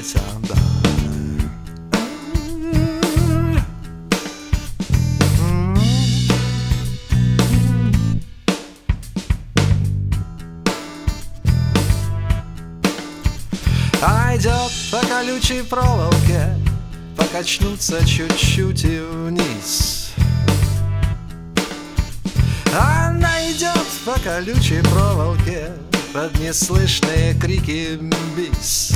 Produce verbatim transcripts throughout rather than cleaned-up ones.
быть, а, да. Она идет по колючей проволоке, покачнуться чуть-чуть и вниз. Она идет по колючей проволоке под неслышные крики бис.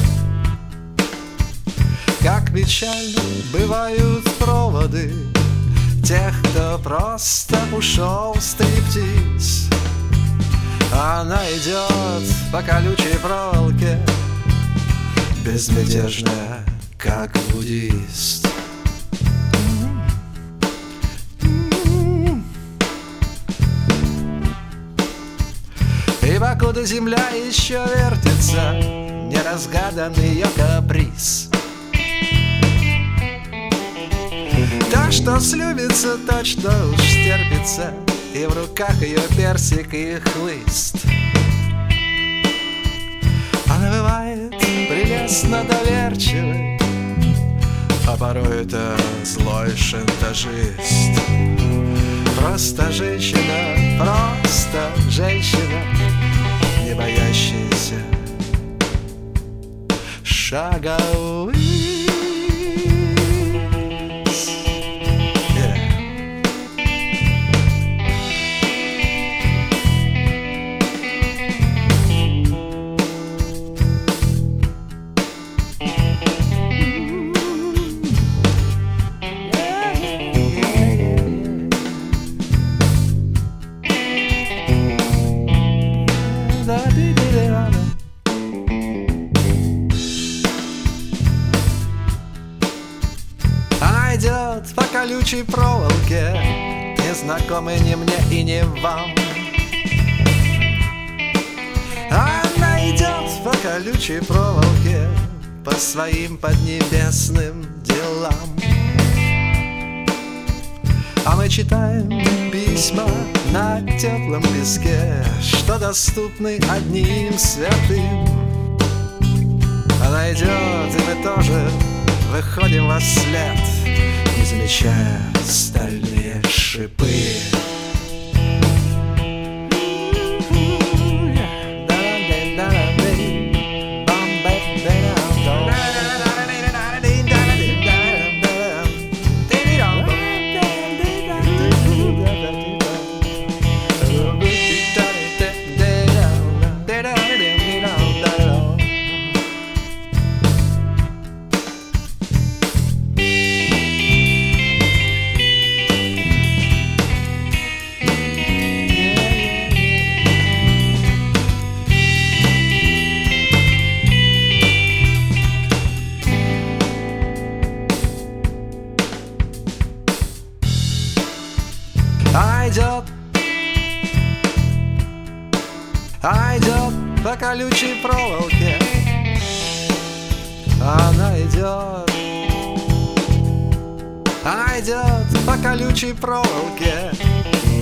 Как печально бывают проводы тех, кто просто ушел в стриптиз. Она идет по колючей проволоке, безмятежная, как буддист. И покуда земля еще вертится, не разгадан ее каприз. То, что слюбится, то, что уж терпится, и в руках ее персик и хлыст. Она бывает прелестно доверчивой, а порой это злой шантажист. Просто женщина, просто женщина, не боящаяся шага вниз. Она идет по колючей проволоке, незнакомой ни мне и ни вам. Она идет по колючей проволоке, по своим поднебесным делам. А мы читаем письма на теплом песке, что доступны одним святым. Она идет, и мы тоже выходим во след, не замечая стальные шипы. Она идет, она идет по колючей проволоке. Она идет, она идет по колючей проволоке,